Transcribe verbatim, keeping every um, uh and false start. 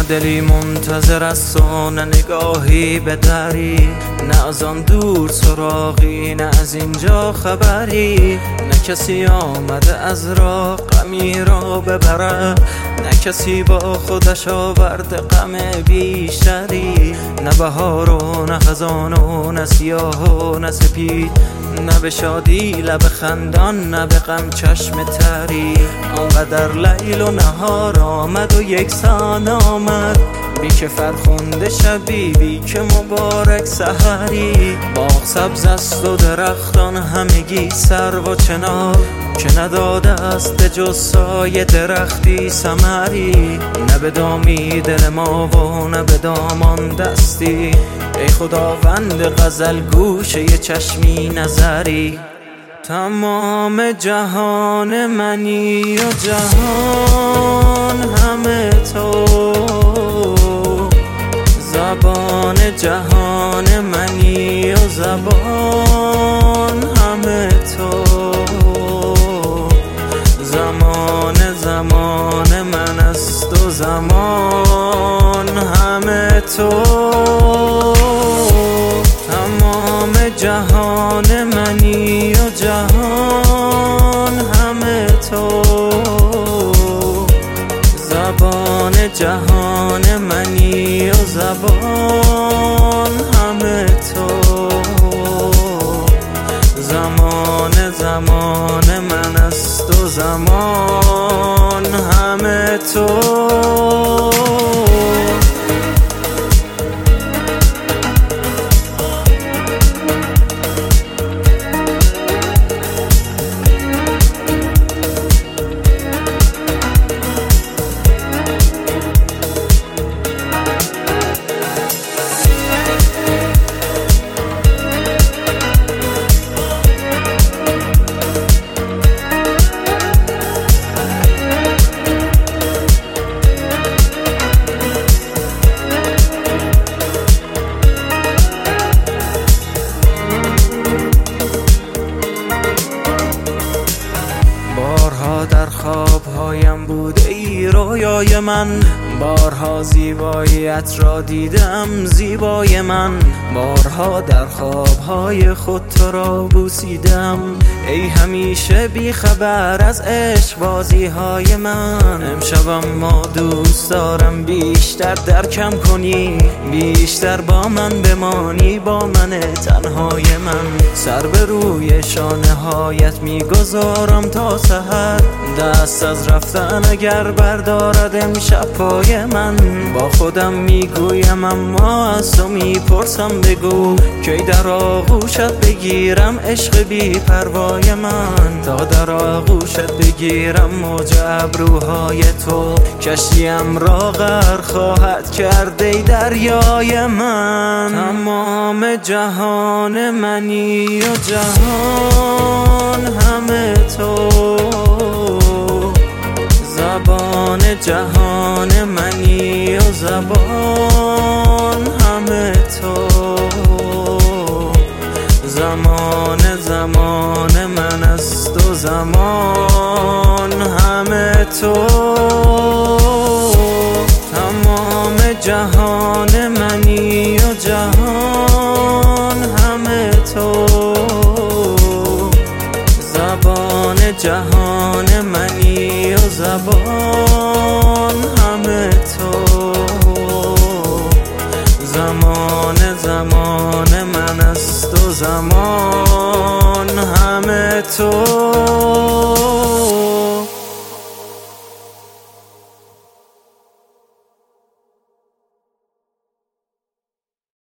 دلی منتظر است و نه نگاهی به دری، نه از آن دور سراغی، نه از اینجا خبری. نه کسی آمده از راه غمی را ببرد، نه کسی با خودش آورده غم بیشتری. نه بهار و نه خزان و نه سیاه و نه سپید، نه به شادی لب خندان، نه به غم چشم تری. آنقدر لیل و نهار آمد و یکسان آمد، بی که فرخنده شبی، بی که مبارک سحری. باغ سبز است و درختان همگی سرو و چنار، که نداده است به جز سایه درختی ثمری. نه به دامی دل ما و نه به دامان دستی، ای خداوند غزل گوشه ی چشمی نظری. تمام جهان منی و جهان همه تو، زبان جهان منی و زبان همه تو. زمان زمان من است و زمان همه تو. تمام جهان منی و جهان همه تو، زبان جهان منی و زبان همه تو. زمان زمان من است و زمان همه تو. بارها در خوابهایم بوده ای رویای من، بارها زیباییت را دیدم زیبای من. بارها در خوابهای خود تو را بوسیدم، ای همیشه بی خبر از عشق بازی های من. امشبم ما دوست دارم بیشتر درکم کنی، بیشتر با من بمانی، با من تنهای من. سر به روی شانه هایت میگذارم تا سحر، دست از رفتن اگر بردارد امشب پای من. با خودم میگویم اما از تو میپرسم بگو، کی در آغوشت بگیرم عشق بی پروای من. تا در آغوشت بگیرم موج ابروهای تو، کشتیم را غرق خواهد کرد ای دریای من. تمام جهان منی و جهان همه تو، زبان جهان منی و زبان همه تو. زمان زمان من است و زمان همه تو. تمام جهان منی و جهان همه تو، زبان جهان منی و زبان همه تو. زمان زمان من است و زمان همه تو.